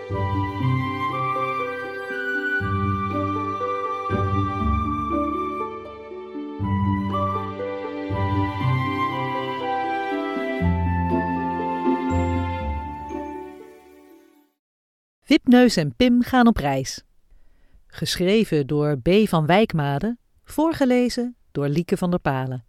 Wipneus en Pim gaan op reis. Geschreven door B. van Wijkmade, voorgelezen door Lieke van der Palen.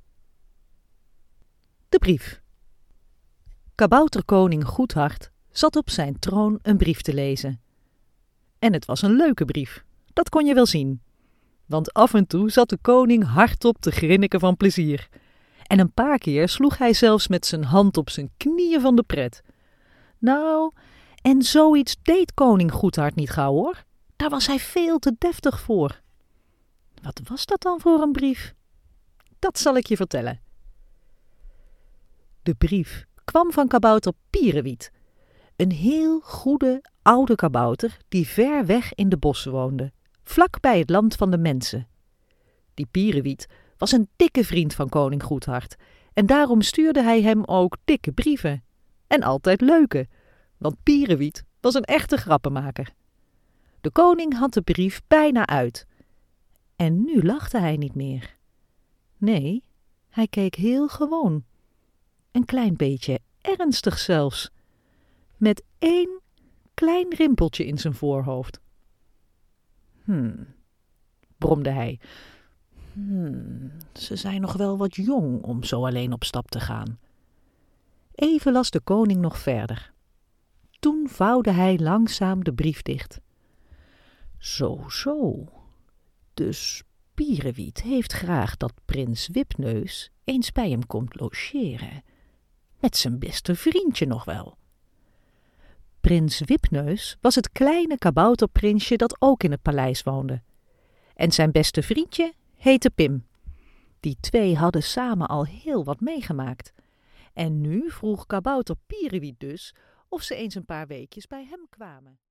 De brief. Kabouterkoning Goedhart zat op zijn troon een brief te lezen. En het was een leuke brief, dat kon je wel zien. Want af en toe zat de koning hardop te grinniken van plezier. En een paar keer sloeg hij zelfs met zijn hand op zijn knieën van de pret. Nou, en zoiets deed koning Goedhart niet gauw hoor. Daar was hij veel te deftig voor. Wat was dat dan voor een brief? Dat zal ik je vertellen. De brief kwam van kabouter Pierewiet. Een heel goede oude kabouter die ver weg in de bossen woonde, vlak bij het land van de mensen. Die Pierewiet was een dikke vriend van koning Goedhart en daarom stuurde hij hem ook dikke brieven. En altijd leuke, want Pierewiet was een echte grappenmaker. De koning had de brief bijna uit. En nu lachte hij niet meer. Nee, hij keek heel gewoon. Een klein beetje ernstig zelfs. Met 1 klein rimpeltje in zijn voorhoofd. Bromde hij. Ze zijn nog wel wat jong om zo alleen op stap te gaan. Even las de koning nog verder. Toen vouwde hij langzaam de brief dicht. Zo. Dus Pierewiet heeft graag dat prins Wipneus eens bij hem komt logeren. Met zijn beste vriendje nog wel. Prins Wipneus was het kleine kabouterprinsje dat ook in het paleis woonde. En zijn beste vriendje heette Pim. Die twee hadden samen al heel wat meegemaakt. En nu vroeg kabouter Pierewiet dus of ze eens een paar weekjes bij hem kwamen.